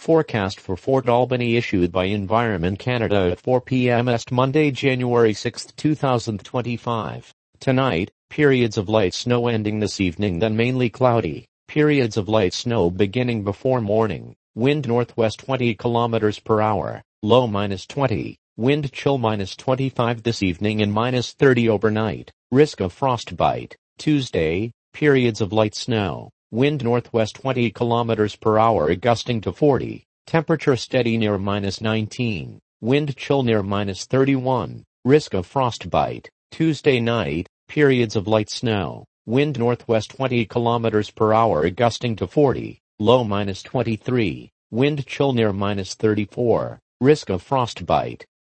Forecast for Fort Albany issued by Environment Canada at 4 p.m. Est Monday, January 6, 2025. Tonight, periods of light snow ending this evening, then mainly cloudy. Periods of light snow beginning before morning. Wind northwest 20 kilometers per hour. Low -20. Wind chill -25 this evening and -30 overnight. Risk of frostbite. Tuesday, periods of light snow. Wind northwest 20 kilometers per hour gusting to 40. Temperature steady near -19. Wind chill near -31. Risk of frostbite. Tuesday night, periods of light snow. Wind northwest 20 kilometers per hour gusting to 40. Low -23. Wind chill near -34. Risk of frostbite.